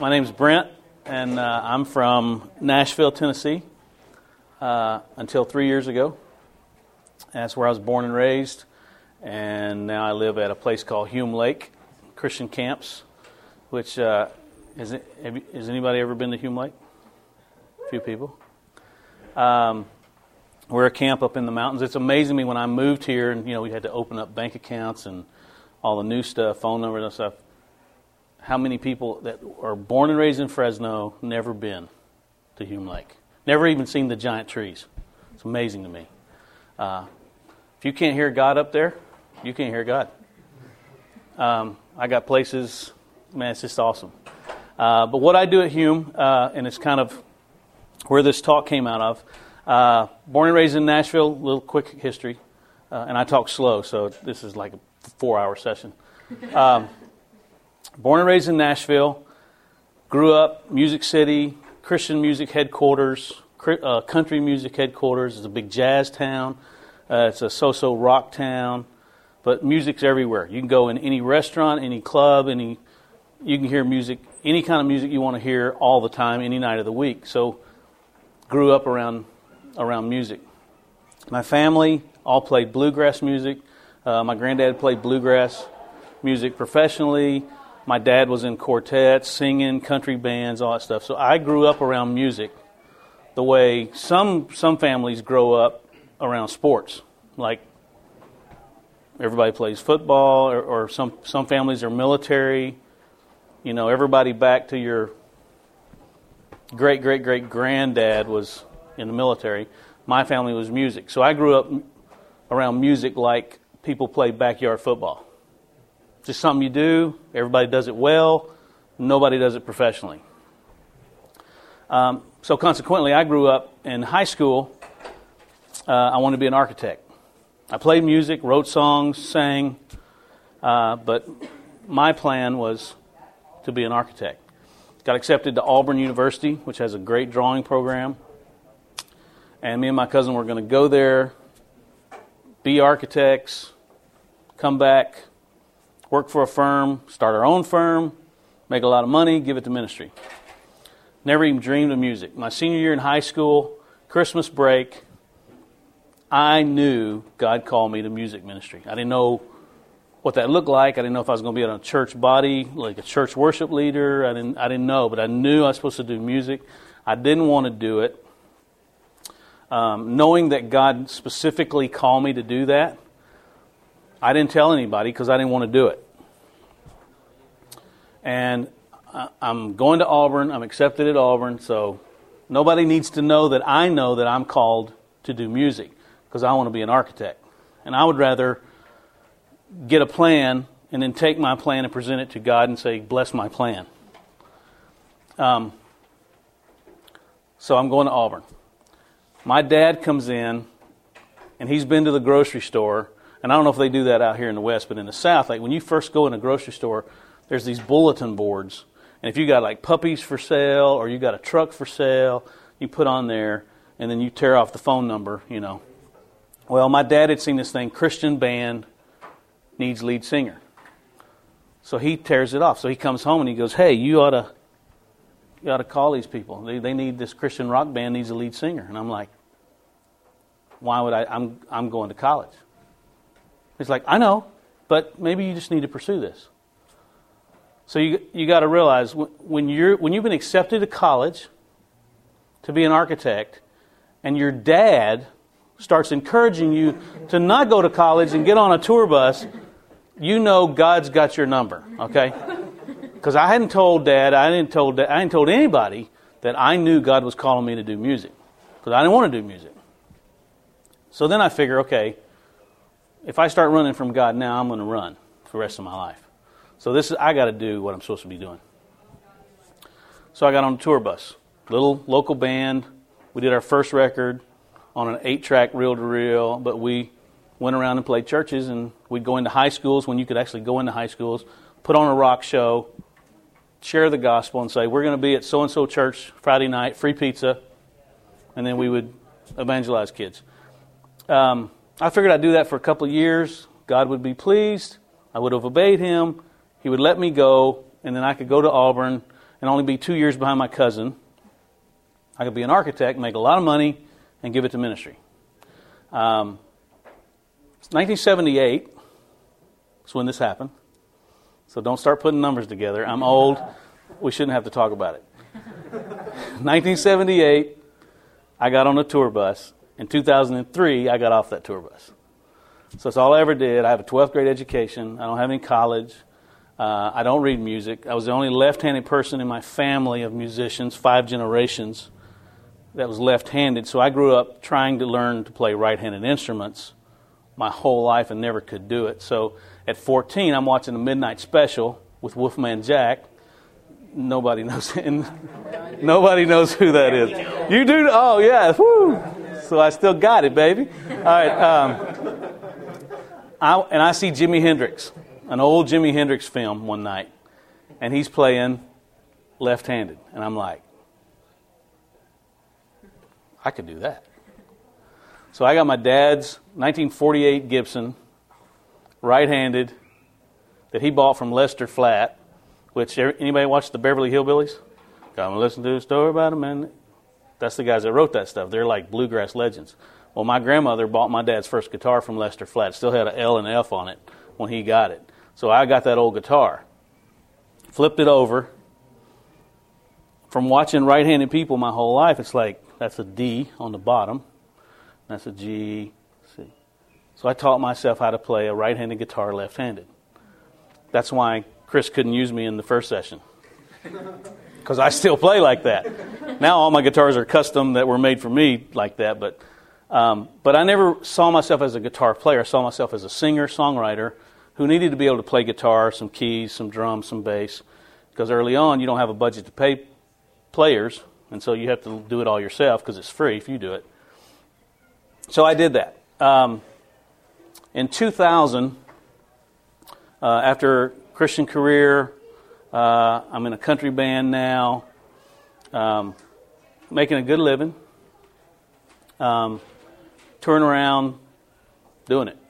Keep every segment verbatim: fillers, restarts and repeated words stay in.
My name's Brent, and uh, I'm from Nashville, Tennessee, uh, until three years ago. That's where I was born and raised, and now I live at a place called Hume Lake Christian Camps, which, uh, is it, have you, has anybody ever been to Hume Lake? A few people. Um, we're a camp up in the mountains. It's amazing me when I moved here, and you know we had to open up bank accounts and all the new stuff, phone numbers and stuff. How many people that are born and raised in Fresno never been to Hume Lake? Never even seen the giant trees. It's amazing to me. Uh, if you can't hear God up there, you can't hear God. Um, I got places, man, it's just awesome. Uh, but what I do at Hume, uh, and it's kind of where this talk came out of, uh, born and raised in Nashville, a little quick history, uh, and I talk slow, so this is like a four-hour session. Um, Born and raised in Nashville, grew up Music City, Christian music headquarters, uh, country music headquarters. It's a big jazz town. Uh, it's a so-so rock town, but music's everywhere. You can go in any restaurant, any club, any you can hear music, any kind of music you want to hear all the time, any night of the week. So, grew up around around music. My family all played bluegrass music. Uh, my granddad played bluegrass music professionally. My dad was in quartets, singing, country bands, all that stuff. So I grew up around music the way some some families grow up around sports. Like everybody plays football, or, or some, some families are military. You know, everybody back to your great-great-great-granddad was in the military. My family was music. So I grew up around music like people play backyard football. Just something you do. Everybody does it well. Nobody does it professionally. Um, so consequently, I grew up in high school. Uh, I wanted to be an architect. I played music, wrote songs, sang, uh, but my plan was to be an architect. Got accepted to Auburn University, which has a great drawing program. And me and my cousin were going to go there, be architects, come back, work for a firm, start our own firm, make a lot of money, give it to ministry. Never even dreamed of music. My senior year in high school, Christmas break, I knew God called me to music ministry. I didn't know what that looked like. I didn't know if I was going to be in a church body, like a church worship leader. I didn't I didn't know, but I knew I was supposed to do music. I didn't want to do it. Um, knowing that God specifically called me to do that, I didn't tell anybody because I didn't want to do it. And I'm going to Auburn. I'm accepted at Auburn. So nobody needs to know that I know that I'm called to do music because I want to be an architect. And I would rather get a plan and then take my plan and present it to God and say, bless my plan. Um, so I'm going to Auburn. My dad comes in, and he's been to the grocery store. And I don't know if they do that out here in the West, but in the South, like when you first go in a grocery store, there's these bulletin boards. And if you got like puppies for sale or you got a truck for sale, you put on there and then you tear off the phone number, you know. Well, my dad had seen this thing, Christian band needs lead singer. So he tears it off. So he comes home and he goes, hey, you ought to you ought to call these people. They they need this Christian rock band needs a lead singer. And I'm like, why would I? I'm I'm going to college. He's like, I know, but maybe you just need to pursue this. So you you got to realize when you're when you've been accepted to college to be an architect, and your dad starts encouraging you to not go to college and get on a tour bus, you know God's got your number, okay? Because I hadn't told Dad, I didn't told I hadn't told anybody that I knew God was calling me to do music, because I didn't want to do music. So then I figure, okay, if I start running from God now, I'm going to run for the rest of my life. So this is I got to do what I'm supposed to be doing. So I got on a tour bus, little local band. We did our first record on an eight-track reel-to-reel, but we went around and played churches, and we'd go into high schools when you could actually go into high schools, put on a rock show, share the gospel, and say, we're going to be at so-and-so church Friday night, free pizza, and then we would evangelize kids. Um, I figured I'd do that for a couple of years. God would be pleased. I would have obeyed Him. He would let me go, and then I could go to Auburn and only be two years behind my cousin. I could be an architect, make a lot of money, and give it to ministry. Um, nineteen seventy-eight is when this happened. So don't start putting numbers together. I'm old. We shouldn't have to talk about it. nineteen seventy-eight, I got on a tour bus. In two thousand three, I got off that tour bus. So that's all I ever did. I have a twelfth grade education. I don't have any college. Uh, I don't read music. I was the only left-handed person in my family of musicians, five generations, that was left-handed. So I grew up trying to learn to play right-handed instruments my whole life and never could do it. So at fourteen, I'm watching the Midnight Special with Wolfman Jack. Nobody knows nobody knows who that is. You do? Oh, yeah. Woo. So I still got it, baby. All right. Um, I, and I see Jimi Hendrix, an old Jimi Hendrix film one night, and he's playing left-handed. And I'm like, I could do that. So I got my dad's nineteen forty-eight Gibson, right-handed, that he bought from Lester Flatt, which, anybody watch the Beverly Hillbillies? Come and listen to a story about a man. That's the guys that wrote that stuff. They're like bluegrass legends. Well, my grandmother bought my dad's first guitar from Lester Flatt. Still had an L and F on it when he got it. So I got that old guitar, flipped it over. From watching right-handed people my whole life, it's like, that's a D on the bottom. That's a G, C. So I taught myself how to play a right-handed guitar left-handed. That's why Chris couldn't use me in the first session, because I still play like that. Now all my guitars are custom that were made for me like that, but um, but I never saw myself as a guitar player. I saw myself as a singer, songwriter, who needed to be able to play guitar, some keys, some drums, some bass, because early on you don't have a budget to pay players, and so you have to do it all yourself because it's free if you do it. So I did that. Um, in two thousand, uh, after Christian career, uh, I'm in a country band now, um, making a good living, um, touring around, doing it.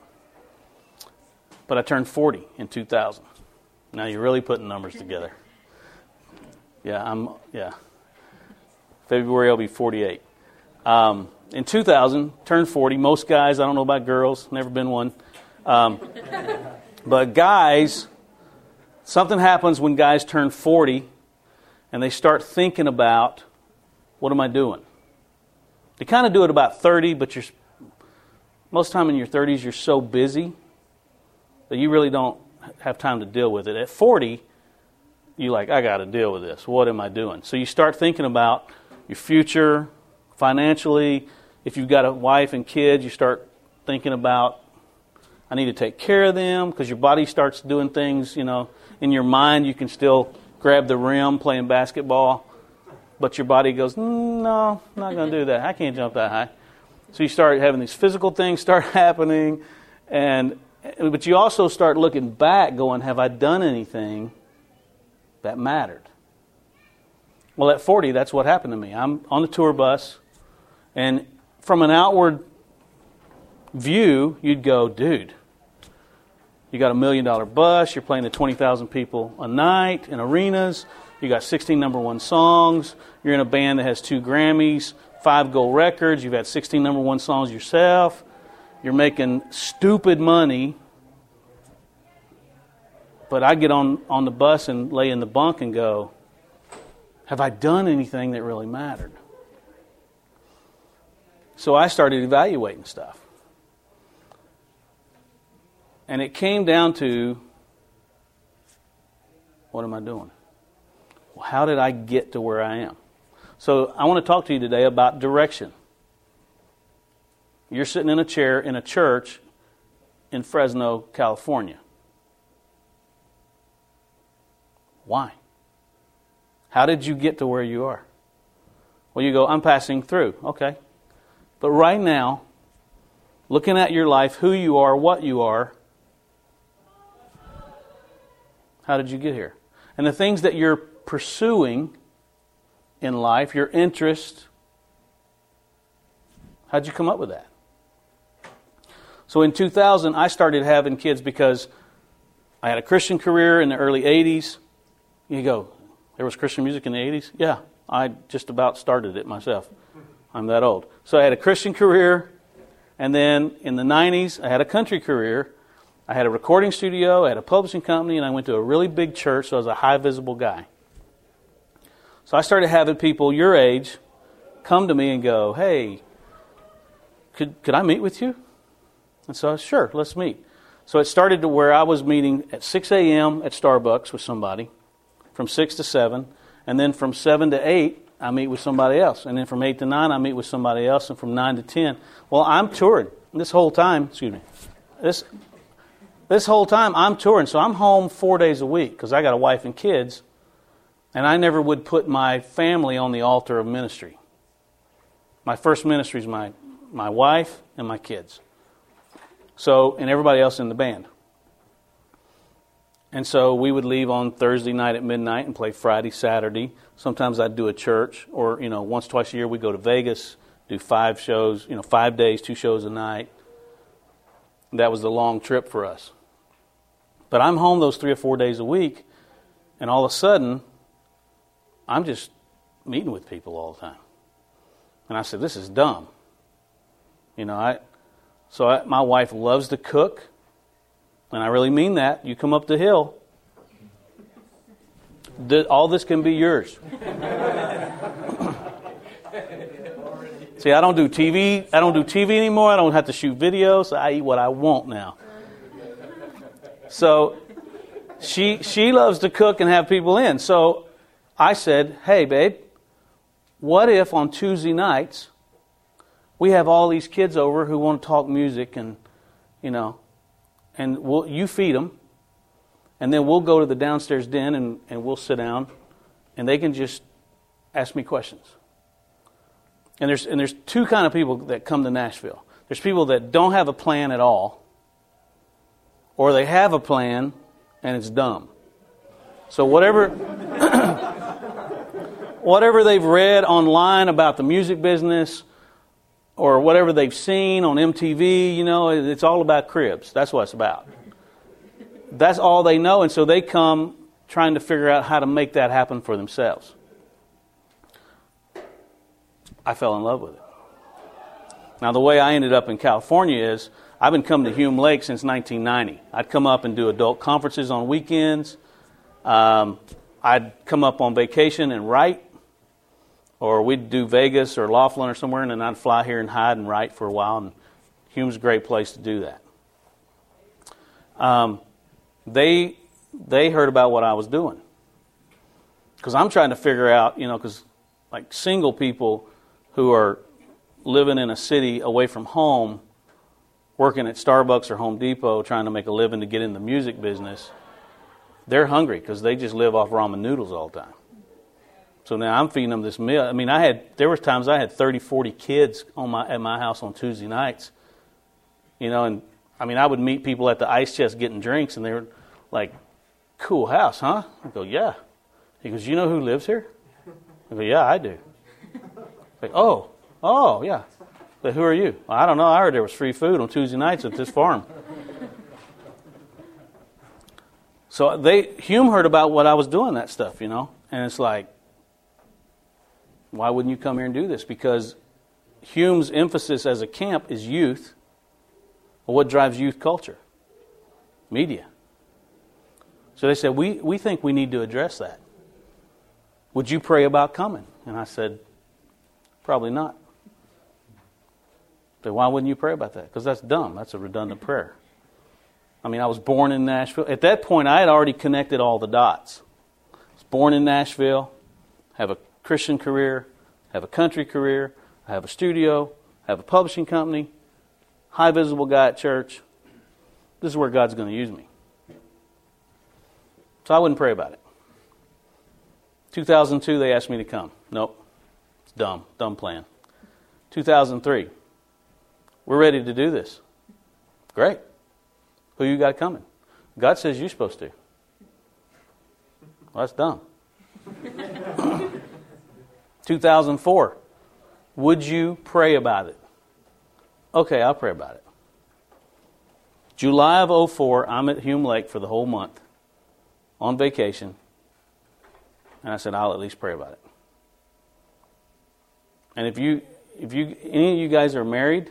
But I turned forty in two thousand. Now you're really putting numbers together. Yeah, I'm. Yeah. February I'll be forty-eight. Um, in two thousand, turned forty. Most guys, I don't know about girls, never been one. Um, but guys, something happens when guys turn forty and they start thinking about, what am I doing? They kind of do it about thirty, but you're most time in your thirties you're so busy that you really don't have time to deal with it. At forty, you're like, I got to deal with this. What am I doing? So you start thinking about your future, financially. If you've got a wife and kids, you start thinking about, I need to take care of them, because your body starts doing things, you know, in your mind you can still grab the rim playing basketball, but your body goes, no, I'm not going to do that. I can't jump that high. So you start having these physical things start happening, and but you also start looking back going, have I done anything that mattered? Well, at forty, that's what happened to me. I'm on the tour bus, and from an outward view, you'd go, dude, you got a million dollar bus, you're playing to twenty thousand people a night in arenas, you got sixteen number one songs, you're in a band that has two Grammys, five gold records, you've had sixteen number one songs yourself, you're making stupid money. But I get on, on the bus and lay in the bunk and go, have I done anything that really mattered? So I started evaluating stuff. And it came down to, what am I doing? Well, how did I get to where I am? So I want to talk to you today about direction. You're sitting in a chair in a church in Fresno, California. Why? How did you get to where you are? Well, you go, I'm passing through. Okay. But right now, looking at your life, who you are, what you are, how did you get here? And the things that you're pursuing in life, your interest, how'd you come up with that? So in two thousand, I started having kids because I had a Christian career in the early eighties. You go, There was Christian music in the eighties? Yeah, I just about started it myself. I'm that old. So I had a Christian career, and then in the nineties, I had a country career. I had a recording studio, I had a publishing company, and I went to a really big church, so I was a high visible guy. So I started having people your age come to me and go, hey, could could I meet with you? And so, sure, let's meet. So it started to where I was meeting at six a.m. at Starbucks with somebody, from six to seven, and then from seven to eight, I meet with somebody else. And then from eight to nine, I meet with somebody else, and from nine to ten. Well, I'm touring this whole time, excuse me, this this whole time I'm touring, so I'm home four days a week because I got a wife and kids, and I never would put my family on the altar of ministry. My first ministry is my, my wife and my kids. So, and everybody else in the band. And so we would leave on Thursday night at midnight and play Friday, Saturday. Sometimes I'd do a church, or, you know, once, twice a year we'd go to Vegas, do five shows, you know, five days, two shows a night. That was the long trip for us. But I'm home those three or four days a week, and all of a sudden, I'm just meeting with people all the time. And I said, this is dumb. You know, I... So I, my wife loves to cook, and I really mean that. You come up the hill, the, all this can be yours. See, I don't do T V. I don't do T V anymore. I don't have to shoot videos. I eat what I want now. So she she loves to cook and have people in. So I said, hey, babe, what if on Tuesday nights we have all these kids over who want to talk music, and, you know, and we'll, you feed them, and then we'll go to the downstairs den and, and we'll sit down, and they can just ask me questions. And there's and there's two kind of people that come to Nashville. There's people that don't have a plan at all, or they have a plan and it's dumb. So whatever whatever they've read online about the music business, or whatever they've seen on M T V, you know, it's all about cribs. That's what it's about. That's all they know, and so they come trying to figure out how to make that happen for themselves. I fell in love with it. Now, the way I ended up in California is I've been coming to Hume Lake since nineteen ninety. I'd come up and do adult conferences on weekends. Um, I'd come up on vacation and write. Or we'd do Vegas or Laughlin or somewhere, and then I'd fly here and hide and write for a while. And Hume's a great place to do that. Um, they they heard about what I was doing, because I'm trying to figure out, you know, because like single people who are living in a city away from home, working at Starbucks or Home Depot, trying to make a living to get in the music business, they're hungry because they just live off ramen noodles all the time. So now I'm feeding them this meal. I mean, I had there was times I had thirty, forty kids on my at my house on Tuesday nights. You know, and I mean, I would meet people at the ice chest getting drinks, and they were like, "Cool house, huh?" I go, "Yeah." He goes, "You know who lives here?" I go, "Yeah, I do." Like, "Oh, oh, yeah." But who are you? Well, I don't know. I heard there was free food on Tuesday nights at this farm. So they Hume heard about what I was doing, that stuff, you know, and it's like, why wouldn't you come here and do this? Because Hume's emphasis as a camp is youth. Well, what drives youth culture? Media. So they said, we, we think we need to address that. Would you pray about coming? And I said, probably not. But why wouldn't you pray about that? Because that's dumb. That's a redundant prayer. I mean, I was born in Nashville. At that point, I had already connected all the dots. I was born in Nashville, have a Christian career, have a country career, I have a studio, have a publishing company, high visible guy at church. This is where God's going to use me. So I wouldn't pray about it. two thousand two, they asked me to come. Nope. It's dumb. Dumb plan. two thousand three, we're ready to do this. Great. Who you got coming? God says you're supposed to. Well, that's dumb. two thousand four, would you pray about it? Okay, I'll pray about it. July of oh four, I'm at Hume Lake for the whole month on vacation. And I said, I'll at least pray about it. And if you, if you, any of you guys are married,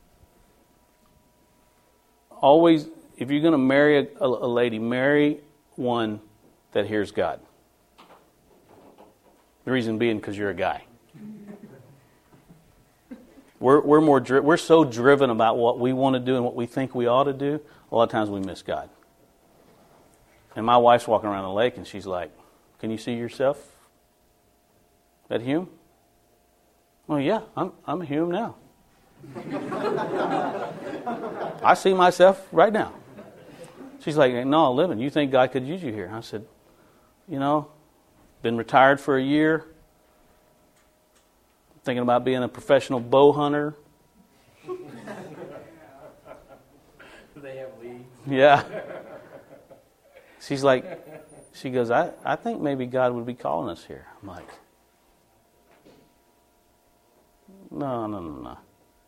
always, if you're going to marry a, a, a lady, marry one that hears God. The reason being because you're a guy. We're we're more dri- we're so driven about what we want to do and what we think we ought to do. A lot of times we miss God. And my wife's walking around the lake and she's like, "Can you see yourself at Hume?" Well, yeah, I'm I'm a Hume now. I see myself right now. She's like, "No, living. You think God could use you here?" I said, "You know, been retired for a year. Thinking about being a professional bow hunter." They have leads. Yeah. She's like, she goes, I, I think maybe God would be calling us here. I'm like, no, no, no, no.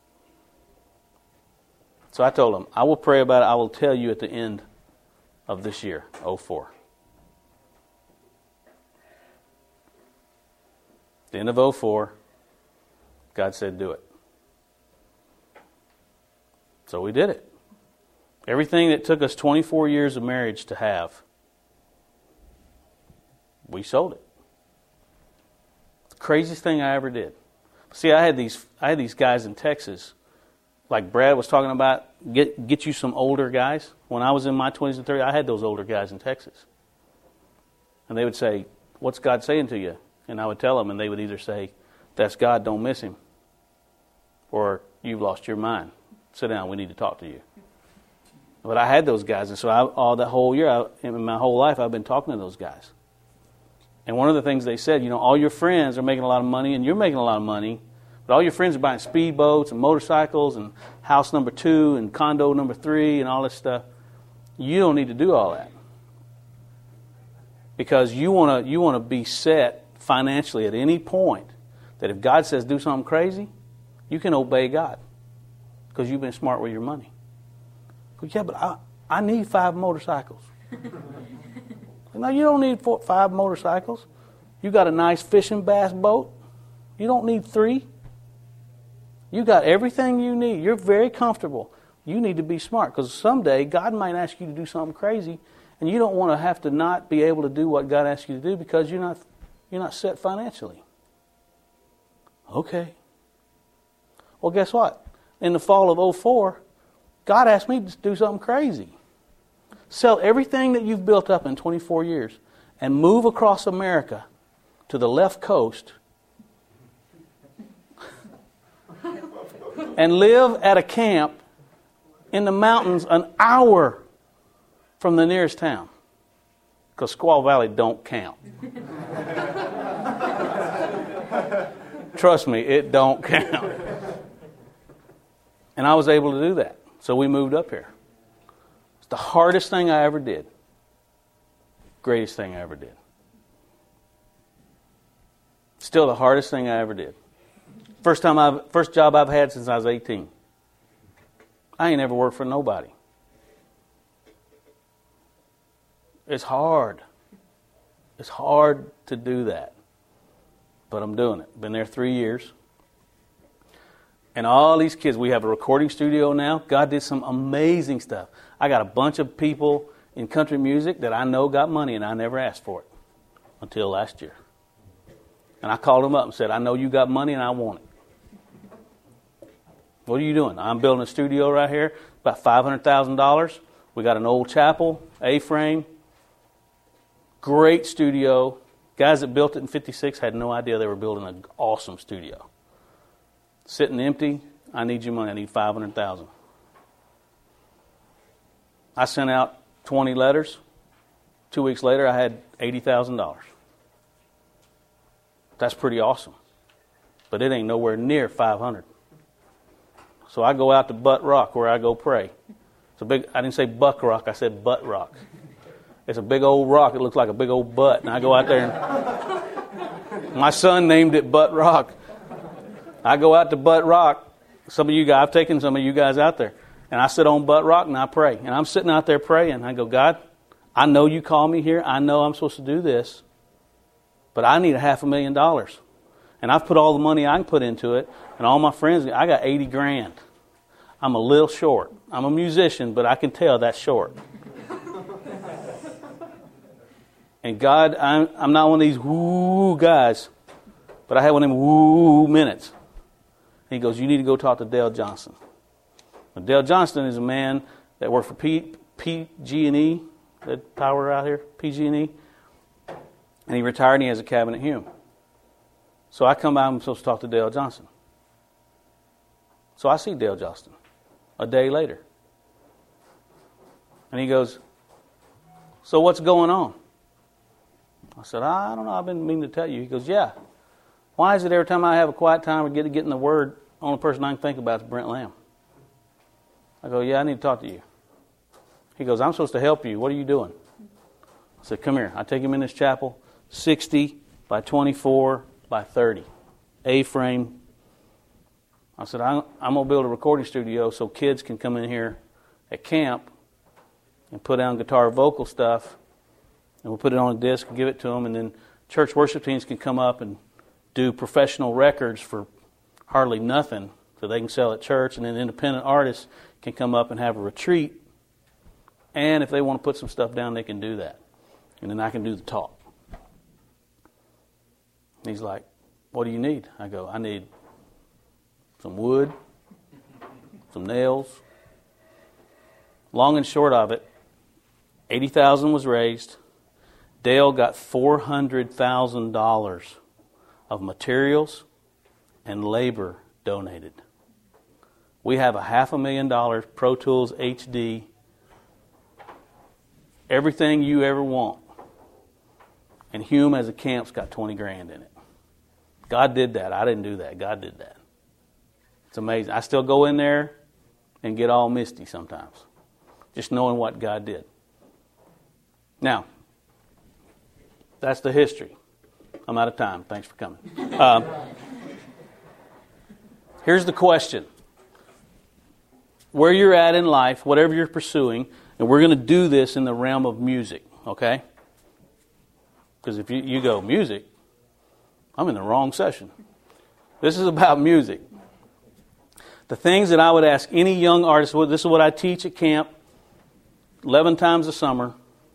So I told him, I will pray about it. I will tell you at the end of this year, oh four. The end of oh four, God said, do it. So we did it. Everything that took us twenty-four years of marriage to have, we sold it. The craziest thing I ever did. See, I had these I had these guys in Texas, like Brad was talking about, get get you some older guys. When I was in my twenties and thirties, I had those older guys in Texas. And they would say, "What's God saying to you?" And I would tell them, and they would either say, "That's God, don't miss him." Or, "You've lost your mind. Sit down, we need to talk to you." But I had those guys, and so I, all that whole year, I, in my whole life, I've been talking to those guys. And one of the things they said, you know, all your friends are making a lot of money, and you're making a lot of money, but all your friends are buying speedboats and motorcycles and house number two and condo number three and all this stuff. You don't need to do all that. Because you want to you want to be set financially at any point that if God says do something crazy, you can obey God because you've been smart with your money. Well, yeah, but I, I need five motorcycles. No, you don't need four, five motorcycles. You got a nice fishing bass boat. You don't need three. You got everything you need. You're very comfortable. You need to be smart because someday God might ask you to do something crazy, and you don't want to have to not be able to do what God asks you to do because you're not you're not set financially. Okay. Well, guess what? In the fall of oh four, God asked me to do something crazy. Sell everything that you've built up in twenty-four years and move across America to the left coast and live at a camp in the mountains an hour from the nearest town. Because Squaw Valley don't count. Trust me, it don't count. And I was able to do that. So we moved up here. It's the hardest thing I ever did. Greatest thing I ever did. Still the hardest thing I ever did. First time I've, first job I've had since I was eighteen. I ain't ever worked for nobody. It's hard. It's hard to do that. But I'm doing it. Been there three years. And all these kids, we have a recording studio now. God did some amazing stuff. I got a bunch of people in country music that I know got money, and I never asked for it until last year. And I called them up and said, I know you got money and I want it. What are you doing? I'm building a studio right here, about five hundred thousand dollars. We got an old chapel, A-frame. Great studio. Guys that built it in fifty-six had no idea they were building an awesome studio. Sitting empty, I need your money. I need five hundred thousand dollars. I sent out twenty letters. Two weeks later, I had eighty thousand dollars. That's pretty awesome. But it ain't nowhere near five hundred. So I go out to Butt Rock where I go pray. It's a big, I didn't say Buck Rock, I said Butt Rock. It's a big old rock. It looks like a big old butt. And I go out there and my son named it Butt Rock. I go out to Butt Rock. Some of you guys, I've taken some of you guys out there. And I sit on Butt Rock and I pray. And I'm sitting out there praying. I go, God, I know you call me here. I know I'm supposed to do this. but I need a half a million dollars. And I've put all the money I can put into it, and all my friends, I got eighty grand. I'm a little short. I'm a musician, but I can tell that's short. And God, I'm, I'm not one of these woo guys, but I had one of them woo minutes. And he goes, you need to go talk to Dale Johnston. Now, Dale Johnston is a man that worked for P, G and E, that power out here, P G and E. And he retired and he has a cabin at Hume. So I come by, I'm supposed to talk to Dale Johnston. So I see Dale Johnston a day later. And he goes, so what's going on? I said, I don't know, I've been meaning to tell you. He goes, yeah. Why is it every time I have a quiet time or get to get in the Word, the only person I can think about is Brent Lamb? I go, yeah, I need to talk to you. He goes, I'm supposed to help you. What are you doing? I said, come here. I take him in this chapel, sixty by twenty-four by thirty, A-frame. I said, I'm, I'm going to build a recording studio so kids can come in here at camp and put down guitar vocal stuff, and we'll put it on a disc and give it to them, and then church worship teams can come up and do professional records for hardly nothing so they can sell at church, and then independent artists can come up and have a retreat, and if they want to put some stuff down, they can do that. And then I can do the talk. And he's like, what do you need? I go, I need some wood, some nails. Long and short of it, eighty thousand dollars was raised. Dale got four hundred thousand dollars of materials and labor donated. We have a half a million dollars Pro Tools H D, everything you ever want. And Hume as a camp's got twenty grand in it. God did that. I didn't do that. God did that. It's amazing. I still go in there and get all misty sometimes, just knowing what God did. Now, that's the history. I'm out of time. Thanks for coming. Um, here's the question. Where you're at in life, whatever you're pursuing, and we're going to do this in the realm of music, okay? Because if you, you go, music, I'm in the wrong session. This is about music. The things that I would ask any young artist, this is what I teach at camp eleven times a summer.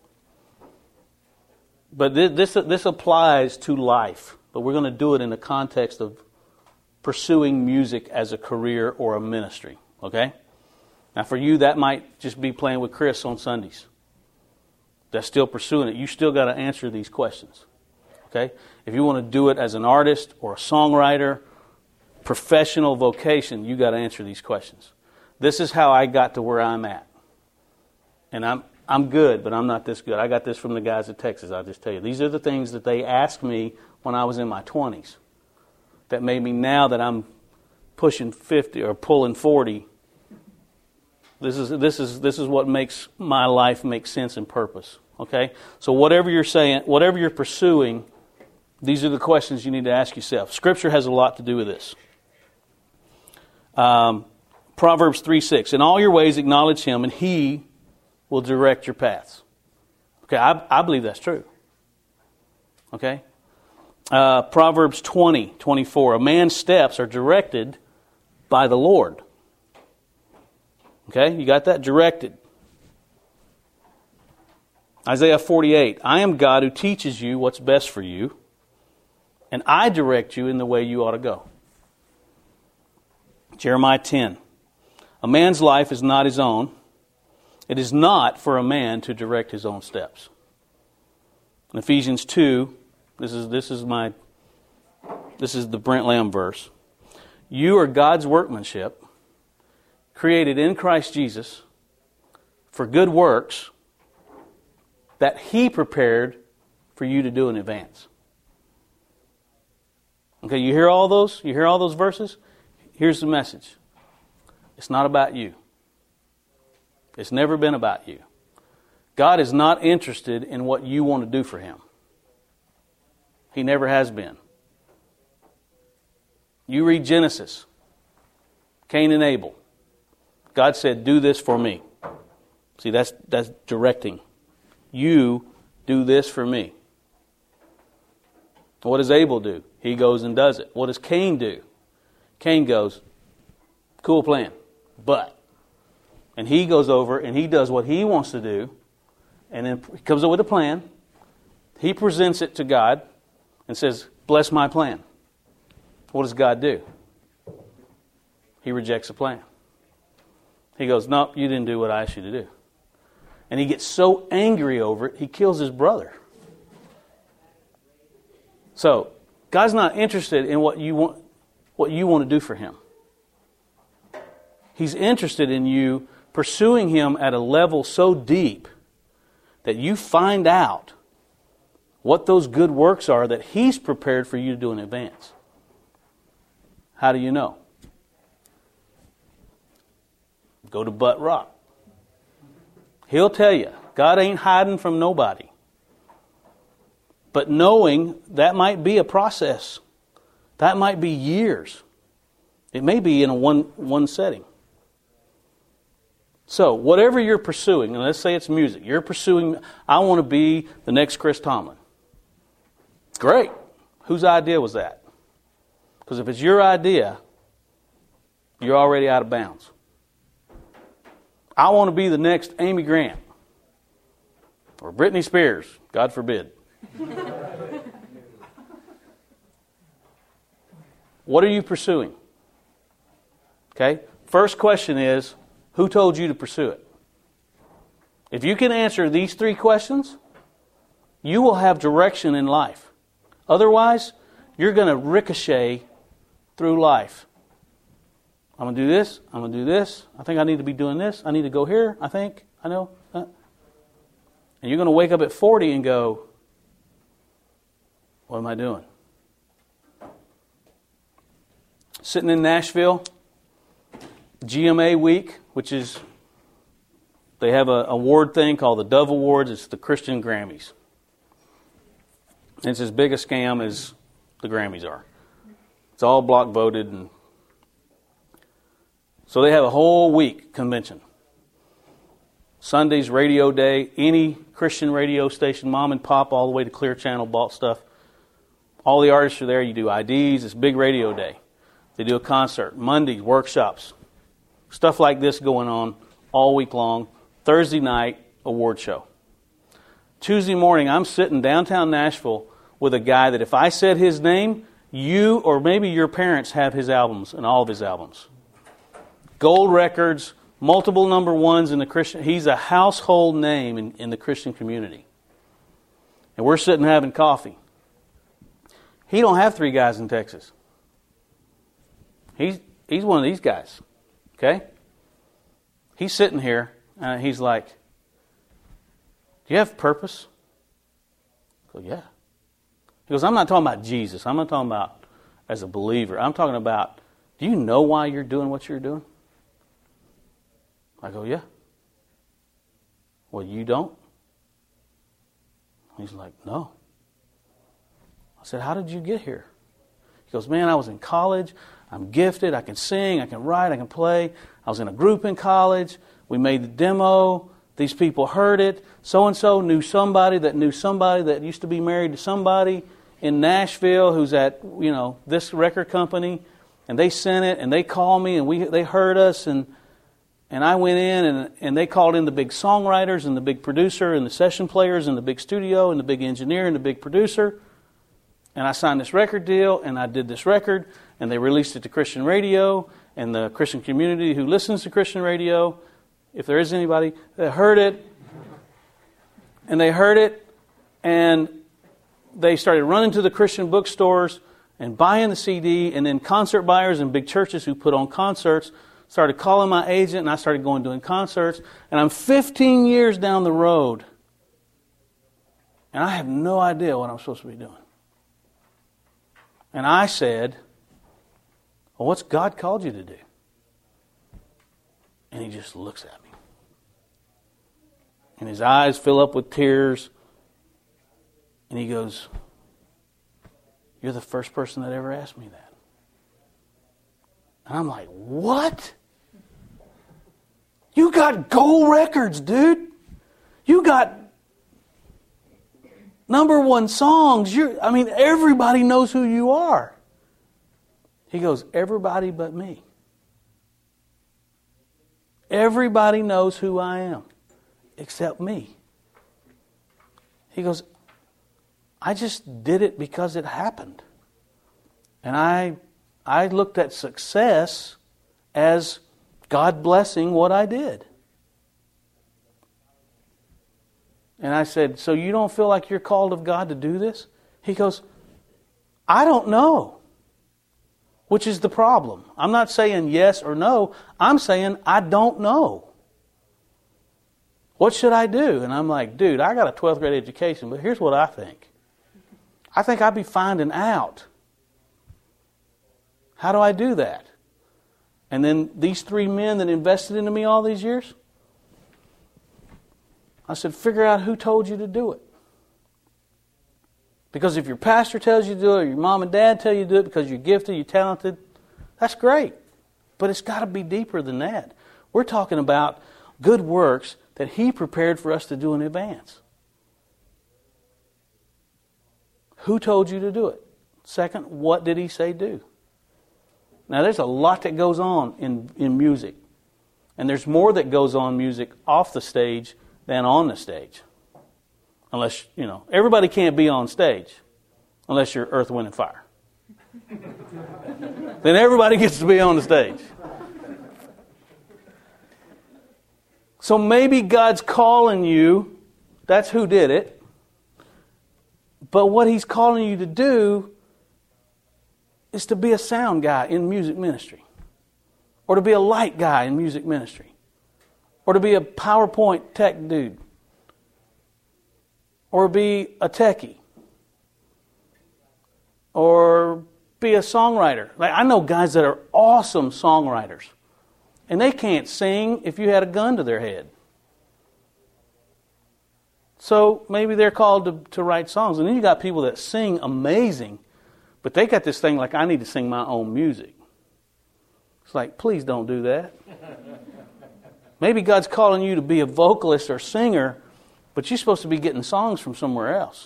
But this, this, this applies to life. But we're going to do it in the context of pursuing music as a career or a ministry. Okay? Now for you, that might just be playing with Chris on Sundays. That's still pursuing it. You still got to answer these questions. Okay? If you want to do it as an artist or a songwriter, professional vocation, you got to answer these questions. This is how I got to where I'm at. And I'm I'm good, but I'm not this good. I got this from the guys at Texas, I'll just tell you. These are the things that they asked me when I was in my twenties that made me, now that I'm pushing fifty or pulling forty, this is this is this is what makes my life make sense and purpose. Okay? So whatever you're saying, whatever you're pursuing, these are the questions you need to ask yourself. Scripture has a lot to do with this. Um, Proverbs three six. In all your ways acknowledge Him, and He will direct your paths. Okay, I, I believe that's true. Okay? Uh, Proverbs twenty twenty-four. A man's steps are directed by the Lord. Okay, you got that? Directed. Isaiah forty-eight. I am God who teaches you what's best for you, and I direct you in the way you ought to go. Jeremiah ten. A man's life is not his own. It is not for a man to direct his own steps. In Ephesians two, this is this is my this is the Brent Lamb verse. You are God's workmanship, created in Christ Jesus for good works that He prepared for you to do in advance. Okay, you hear all those? You hear all those verses? Here's the message. It's not about you. It's never been about you. God is not interested in what you want to do for Him. He never has been. You read Genesis. Cain and Abel. God said, do this for me. See, that's that's directing. You do this for me. What does Abel do? He goes and does it. What does Cain do? Cain goes, cool plan, but. And he goes over and he does what he wants to do, and then he comes up with a plan. He presents it to God and says, bless my plan. What does God do? He rejects the plan. He goes, nope, you didn't do what I asked you to do. And he gets so angry over it, he kills his brother. So, God's not interested in what you want, what you want to do for Him. He's interested in you pursuing Him at a level so deep that you find out what those good works are that He's prepared for you to do in advance. How do you know? Go to Butt Rock. He'll tell you, God ain't hiding from nobody. But knowing that might be a process. That might be years. It may be in a one, one setting. So, whatever you're pursuing, and let's say it's music, you're pursuing, I want to be the next Chris Tomlin. Great. Whose idea was that? Because if it's your idea, you're already out of bounds. I want to be the next Amy Grant. Or Britney Spears, God forbid. What are you pursuing? Okay? First question is, who told you to pursue it? If you can answer these three questions, you will have direction in life. Otherwise, you're going to ricochet through life. I'm going to do this. I'm going to do this. I think I need to be doing this. I need to go here. I think. I know. Uh. And you're going to wake up at forty and go, what am I doing? Sitting in Nashville, G M A week, which is, they have an award thing called the Dove Awards. It's the Christian Grammys. And it's as big a scam as the Grammys are. It's all block voted. And so they have a whole week convention. Sunday's radio day. Any Christian radio station, mom and pop, all the way to Clear Channel, bought stuff. All the artists are there. You do I Ds. It's big radio day. They do a concert. Mondays, workshops. Stuff like this going on all week long. Thursday night, award show. Tuesday morning, I'm sitting downtown Nashville with a guy that if I said his name, you or maybe your parents have his albums and all of his albums. Gold records, multiple number ones in the Christian. He's a household name in, in the Christian community. And we're sitting having coffee. He don't have three guys in Texas. He's he's one of these guys. Okay? He's sitting here and he's like, do you have purpose? I go, yeah. He goes, I'm not talking about Jesus. I'm not talking about as a believer. I'm talking about, do you know why you're doing what you're doing? I go, yeah. Well, you don't? He's like, no. I said, how did you get here? He goes, man, I was in college. I'm gifted. I can sing. I can write. I can play. I was in a group in college. We made the demo. These people heard it. So-and-so knew somebody that knew somebody that used to be married to somebody in Nashville who's at, you know, this record company. And they sent it, and they called me, and we they heard us, and and I went in, and, and they called in the big songwriters, and the big producer, and the session players, and the big studio, and the big engineer, and the big producer. And I signed this record deal, and I did this record, and they released it to Christian radio, and the Christian community who listens to Christian radio, if there is anybody, that heard it, and they heard it, and they started running to the Christian bookstores and buying the C D, and then concert buyers and big churches who put on concerts started calling my agent, and I started going doing concerts, and I'm fifteen years down the road, and I have no idea what I'm supposed to be doing. And I said, well, what's God called you to do? And he just looks at me. And his eyes fill up with tears. And he goes, you're the first person that ever asked me that. And I'm like, what? You got gold records, dude. You got Number one songs. You're, I mean, everybody knows who you are. He goes, everybody but me. Everybody knows who I am, except me. He goes, I just did it because it happened. And I, I looked at success as God blessing what I did. And I said, so you don't feel like you're called of God to do this? He goes, I don't know. Which is the problem. I'm not saying yes or no. I'm saying I don't know. What should I do? And I'm like, dude, I got a twelfth grade education, but here's what I think. I think I'd be finding out. How do I do that? And then these three men that invested into me all these years, I said, figure out who told you to do it. Because if your pastor tells you to do it, or your mom and dad tell you to do it because you're gifted, you're talented, that's great. But it's got to be deeper than that. We're talking about good works that He prepared for us to do in advance. Who told you to do it? Second, what did He say do? Now, there's a lot that goes on in, in music. And there's more that goes on in music off the stage than on the stage. Unless, you know, everybody can't be on stage unless you're Earth, Wind, and Fire. Then everybody gets to be on the stage. So maybe God's calling you, that's who did it. But what He's calling you to do is to be a sound guy in music ministry. Or to be a light guy in music ministry. Or to be a PowerPoint tech dude. Or be a techie. Or be a songwriter. Like, I know guys that are awesome songwriters. And they can't sing if you had a gun to their head. So maybe they're called to, to write songs. And then you got people that sing amazing, but they got this thing like, I need to sing my own music. It's like, please don't do that. Maybe God's calling you to be a vocalist or singer, but you're supposed to be getting songs from somewhere else.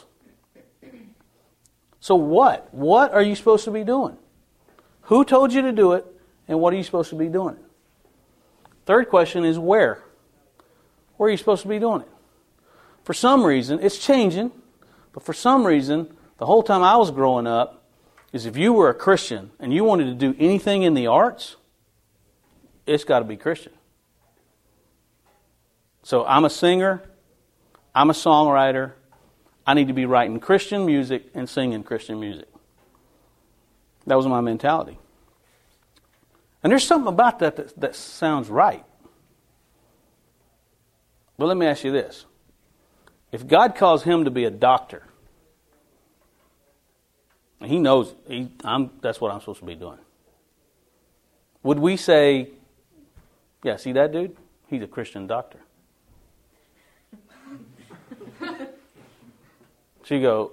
So what? What are you supposed to be doing? Who told you to do it, and what are you supposed to be doing? Third question is where? Where are you supposed to be doing it? For some reason, it's changing, but for some reason, the whole time I was growing up, is if you were a Christian and you wanted to do anything in the arts, it's got to be Christian. So I'm a singer, I'm a songwriter, I need to be writing Christian music and singing Christian music. That was my mentality. And there's something about that that, that sounds right. But let me ask you this. If God calls him to be a doctor, He knows he, I'm, that's what I'm supposed to be doing. Would we say, yeah, see that dude? He's a Christian doctor. So you go,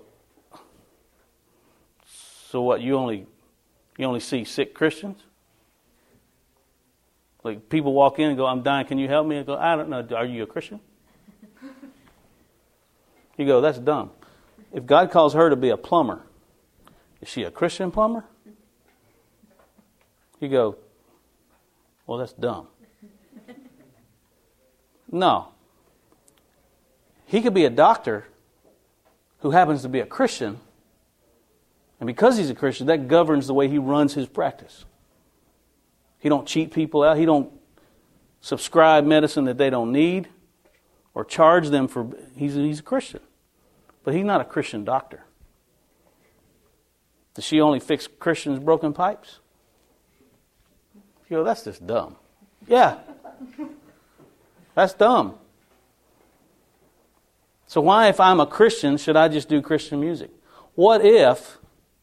so what, you only you only see sick Christians? Like people walk in and go, I'm dying, can you help me? I go, I don't know, are you a Christian? You go, that's dumb. If God calls her to be a plumber, is she a Christian plumber? You go, well, that's dumb. No. He could be a doctor who happens to be a Christian, and because he's a Christian, that governs the way he runs his practice. He don't cheat people out. He don't subscribe medicine that they don't need or charge them for. He's, he's a Christian, but he's not a Christian doctor. Does she only fix Christians' broken pipes? You go, that's just dumb. Yeah, that's dumb. So why, if I'm a Christian, should I just do Christian music? What if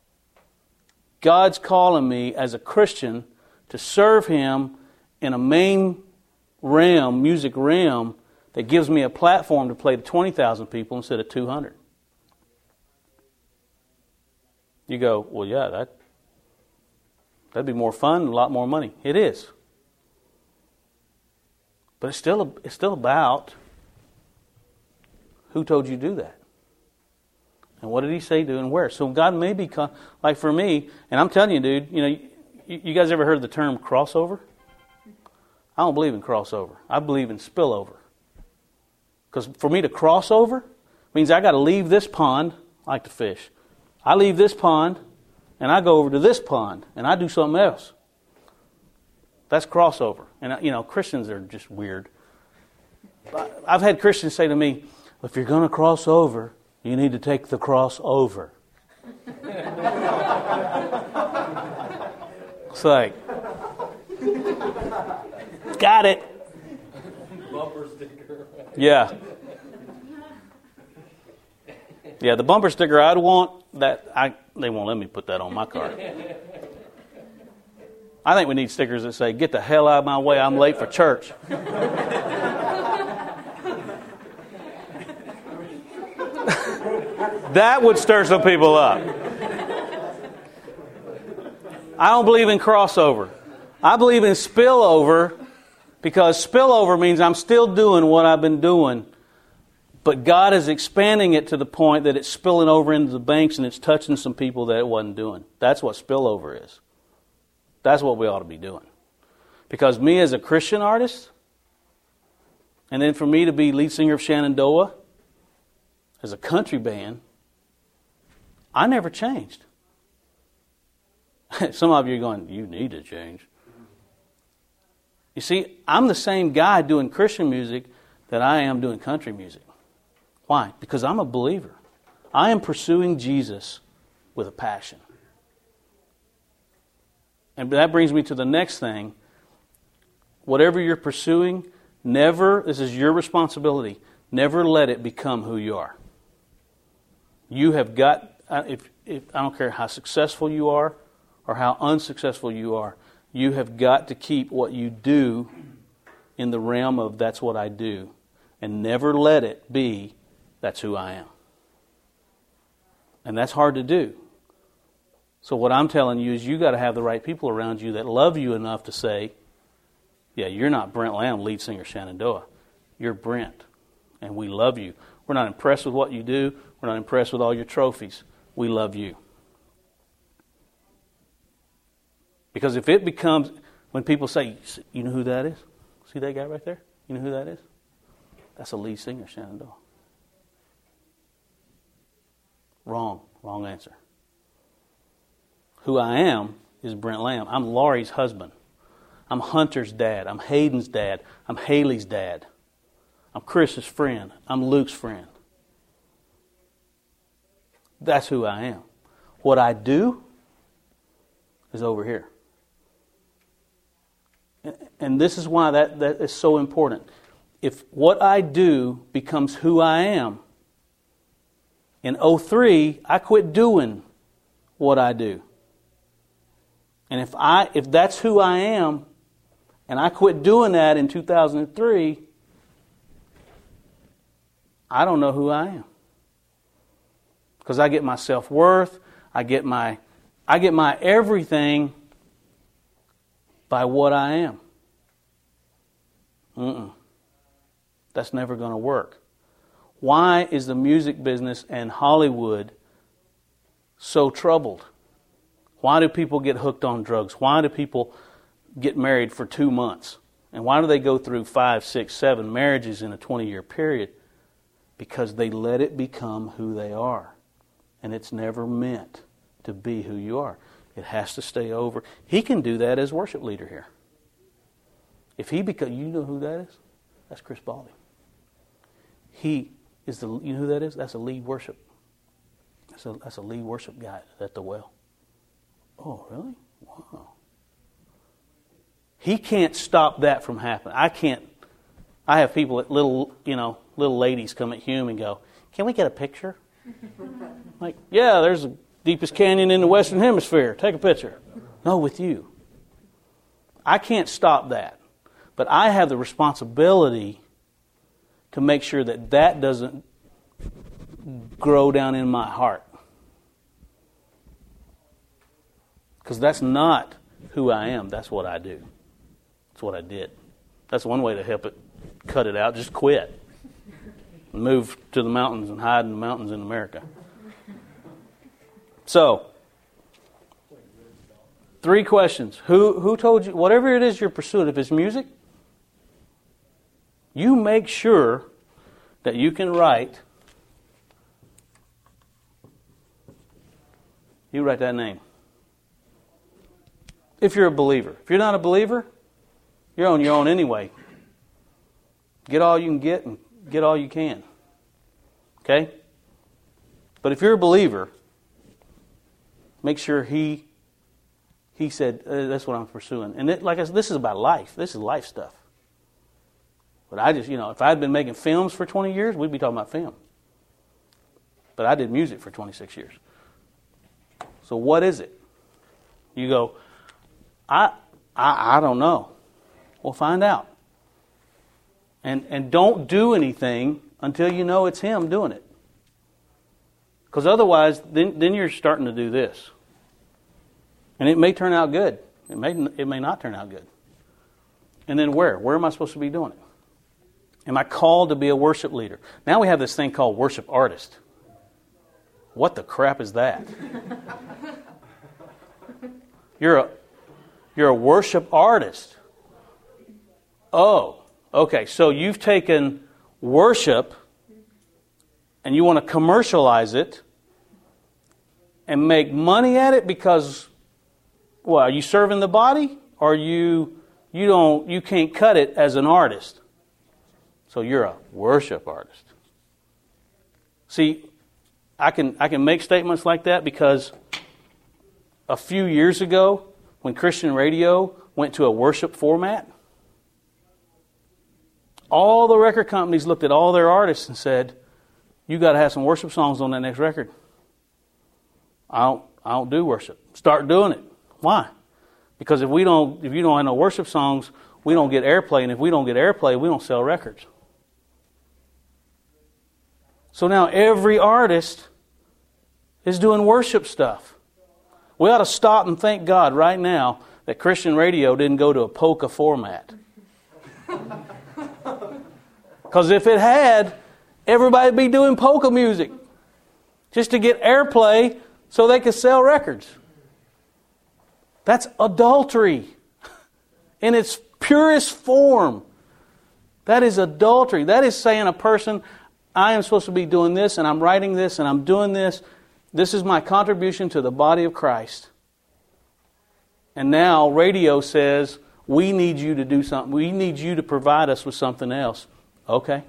God's calling me as a Christian to serve Him in a main realm, music realm, that gives me a platform to play to twenty thousand people instead of two hundred? You go, well, yeah, that, that'd be more fun and a lot more money. It is. But it's still, it's still about who told you to do that. And what did he say, do, and where? So God may be, like for me, and I'm telling you, dude, you know, you, you guys ever heard the term crossover? I don't believe in crossover. I believe in spillover. Because for me to cross over means I got to leave this pond, I like to fish. I leave this pond, and I go over to this pond, and I do something else. That's crossover. And, you know, Christians are just weird. I've had Christians say to me, if you're going to cross over, you need to take the cross over. It's like, got it. Bumper sticker. Yeah. Yeah, the bumper sticker I'd want, that I they won't let me put that on my car. I think we need stickers that say, get the hell out of my way, I'm late for church. That would stir some people up. I don't believe in crossover. I believe in spillover, because spillover means I'm still doing what I've been doing, but God is expanding it to the point that it's spilling over into the banks and it's touching some people that it wasn't doing. That's what spillover is. That's what we ought to be doing. Because me as a Christian artist, and then for me to be lead singer of Shenandoah, as a country band, I never changed. Some of you are going, you need to change. You see, I'm the same guy doing Christian music that I am doing country music. Why? Because I'm a believer. I am pursuing Jesus with a passion. And that brings me to the next thing. Whatever you're pursuing, never, this is your responsibility, never let it become who you are. You have got, if, if I don't care how successful you are or how unsuccessful you are, you have got to keep what you do in the realm of that's what I do. And never let it be that's who I am. And that's hard to do. So what I'm telling you is you got to have the right people around you that love you enough to say, yeah, you're not Brent Lamb, lead singer Shenandoah. You're Brent, and we love you. We're not impressed with what you do. We're not impressed with all your trophies. We love you. Because if it becomes, when people say, you know who that is? See that guy right there? You know who that is? That's a lead singer, Shenandoah. Wrong. Wrong answer. Who I am is Brent Lamb. I'm Laurie's husband. I'm Hunter's dad. I'm Hayden's dad. I'm Haley's dad. I'm Chris's friend. I'm Luke's friend. That's who I am. What I do is over here. And this is why that, that is so important. If what I do becomes who I am, in oh three, I quit doing what I do. And if I if that's who I am, and I quit doing that in two thousand three, I don't know who I am. Because I get my self-worth, I get my I get my everything by what I am. Mm-mm. That's never going to work. Why is the music business and Hollywood so troubled? Why do people get hooked on drugs? Why do people get married for two months? And why do they go through five, six, seven marriages in a twenty-year period? Because they let it become who they are. And it's never meant to be who you are. It has to stay over. He can do that as worship leader here. If he becomes, you know who that is? That's Chris Baldy. He is the, you know who that is? That's a lead worship. That's a, that's a lead worship guy at the well. Oh, really? Wow. He can't stop that from happening. I can't. I have people, that little, you know, little ladies come at Hume and go, "Can we get a picture?" Like, yeah, there's the deepest canyon in the Western Hemisphere. Take a picture. No, with you. I can't stop that. But I have the responsibility to make sure that that doesn't grow down in my heart. Because that's not who I am. That's what I do. That's what I did. That's one way to help it cut it out. Just quit. Move to the mountains and hide in the mountains in America. So, three questions. Who who told you, whatever it is you're pursuing, if it's music, you make sure that you can write, you write that name. If you're a believer. If you're not a believer, you're on your own anyway. Get all you can get and get all you can. Okay? But if you're a believer, make sure he he said, uh, that's what I'm pursuing. And it, like I said, this is about life. This is life stuff. But I just, you know, if I had been making films for twenty years, we'd be talking about film. But I did music for twenty-six years. So what is it? You go, I I, I don't know. Well, find out. And and don't do anything until you know it's him doing it. Because otherwise, then then you're starting to do this. And it may turn out good. It may it may not turn out good. And then where? Where am I supposed to be doing it? Am I called to be a worship leader? Now we have this thing called worship artist. What the crap is that? You're a you're a worship artist. Oh, okay. So you've taken worship and you want to commercialize it and make money at it because, well, are you serving the body, or you you don't you can't cut it as an artist? So you're a worship artist. See, I can I can make statements like that because a few years ago, when Christian radio went to a worship format, all the record companies looked at all their artists and said, "You got to have some worship songs on that next record." I don't I don't do worship. Start doing it. Why? Because if we don't if you don't have no worship songs, we don't get airplay, and if we don't get airplay, we don't sell records. So now every artist is doing worship stuff. We ought to stop and thank God right now that Christian radio didn't go to a polka format. Because if it had, everybody would be doing polka music just to get airplay so they could sell records. That's adultery in its purest form. That is adultery. That is saying a person, I am supposed to be doing this, and I'm writing this, and I'm doing this. This is my contribution to the body of Christ. And now radio says, we need you to do something. We need you to provide us with something else. Okay.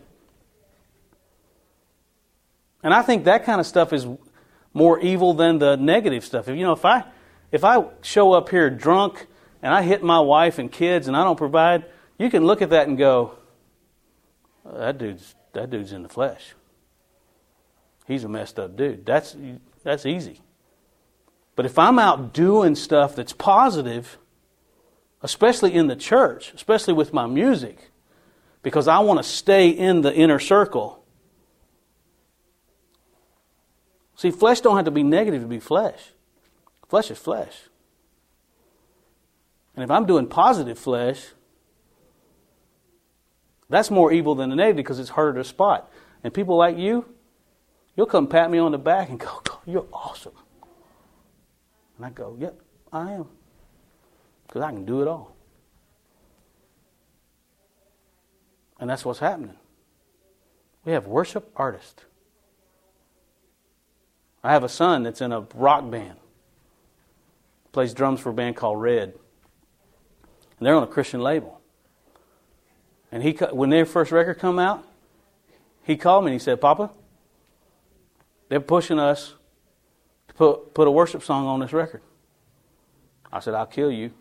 And I think that kind of stuff is more evil than the negative stuff. If you know, if I if I show up here drunk and I hit my wife and kids and I don't provide, you can look at that and go, oh, that dude's that dude's in the flesh. He's a messed up dude. That's that's easy. But if I'm out doing stuff that's positive, especially in the church, especially with my music, because I want to stay in the inner circle. See, flesh don't have to be negative to be flesh. Flesh is flesh. And if I'm doing positive flesh, that's more evil than the negative because it's harder to spot. And people like you, you'll come pat me on the back and go, "You're awesome." And I go, "Yep, I am." Because I can do it all. And that's what's happening. We have worship artists. I have a son that's in a rock band. Plays drums for a band called Red. And they're on a Christian label. And he, when their first record come out, he called me and he said, "Papa, they're pushing us to put, put a worship song on this record." I said, "I'll kill you.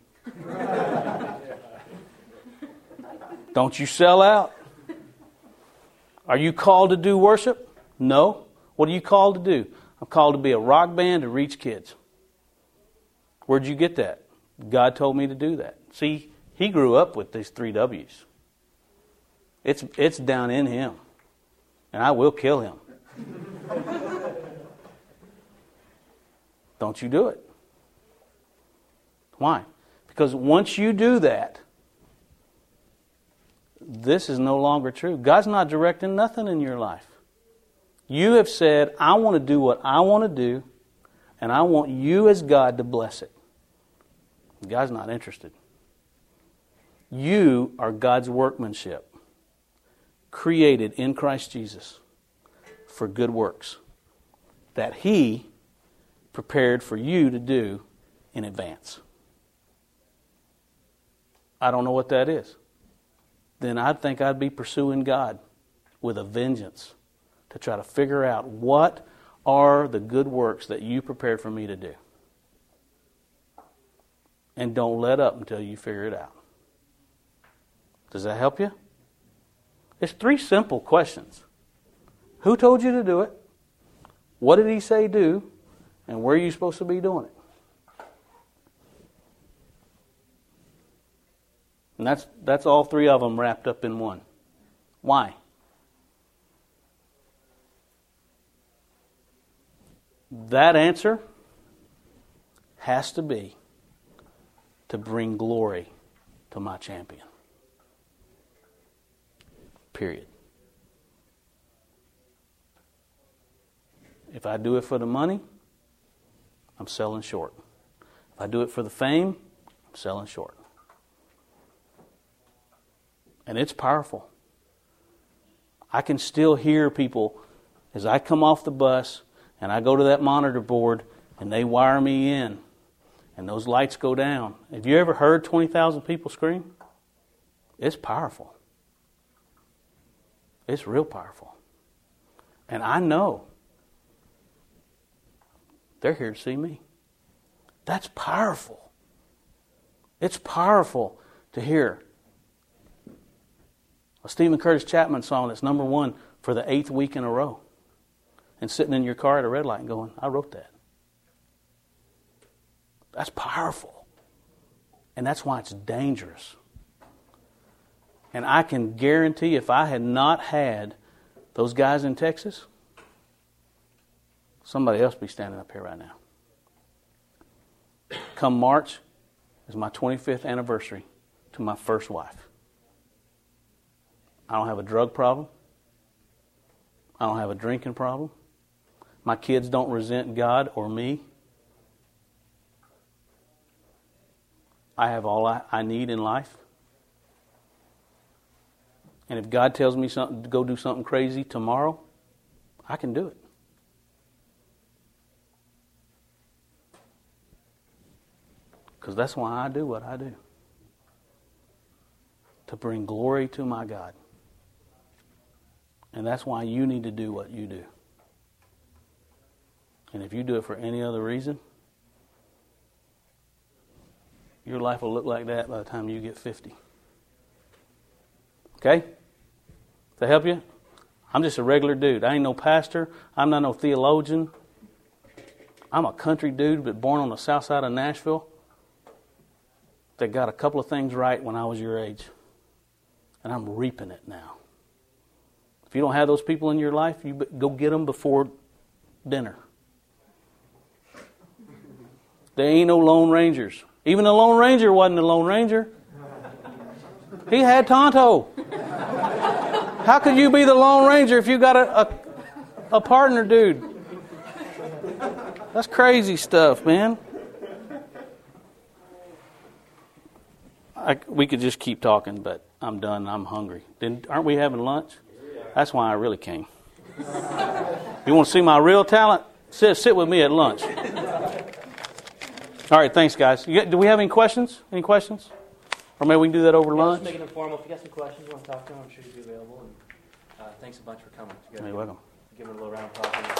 Don't you sell out. Are you called to do worship? No. What are you called to do? I'm called to be a rock band to reach kids." Where'd you get that? God told me to do that. See, he grew up with these three W's. It's it's down in him. And I will kill him. Don't you do it. Why? Because once you do that, this is no longer true. God's not directing nothing in your life. You have said, "I want to do what I want to do, And I want you as God to bless it. God's not interested. You are God's workmanship, created in Christ Jesus for good works that He prepared for you to do in advance. I don't know what that is. Then I'd think I'd be pursuing God with a vengeance to try to figure out what are the good works that you prepared for me to do. And don't let up until you figure it out. Does that help you? It's three simple questions. Who told you to do it? What did He say do? And where are you supposed to be doing it? And that's that's all three of them wrapped up in one. Why? That answer has to be to bring glory to my champion. Period. If I do it for the money, I'm selling short. If I do it for the fame, I'm selling short. And it's powerful. I can still hear people as I come off the bus and I go to that monitor board and they wire me in and those lights go down. Have you ever heard twenty thousand people scream? It's powerful. It's real powerful. And I know they're here to see me. That's powerful. It's powerful to hear a Stephen Curtis Chapman song that's number one for the eighth week in a row. And sitting in your car at a red light and going, I wrote that. That's powerful. And that's why it's dangerous. And I can guarantee if I had not had those guys in Texas, somebody else would be standing up here right now. Come March is my twenty-fifth anniversary to my first wife. I don't have a drug problem. I don't have a drinking problem. My kids don't resent God or me. I have all I, I need in life. And if God tells me something to go do something crazy tomorrow, I can do it. Because that's why I do what I do. To bring glory to my God. And that's why you need to do what you do. And if you do it for any other reason, your life will look like that by the time you get fifty. Okay? Does that help you? I'm just a regular dude. I ain't no pastor. I'm not no theologian. I'm a country dude, but born on the south side of Nashville that got a couple of things right when I was your age. And I'm reaping it now. If you don't have those people in your life, you go get them before dinner. There ain't no Lone Rangers. Even the Lone Ranger wasn't the Lone Ranger. He had Tonto. How could you be the Lone Ranger if you got a, a, a partner, dude? That's crazy stuff, man. I, we could just keep talking, but I'm done. I'm hungry. Then aren't we having lunch? That's why I really came. You want to see my real talent? Sit, sit with me at lunch. All right, thanks, guys. You, do we have any questions? Any questions? Or maybe we can do that over yeah, lunch? Just make it informal. If you got some questions you want to talk to him, I'm sure he'll be available. And uh, thanks a bunch for coming. You're welcome. Give him a little round of applause.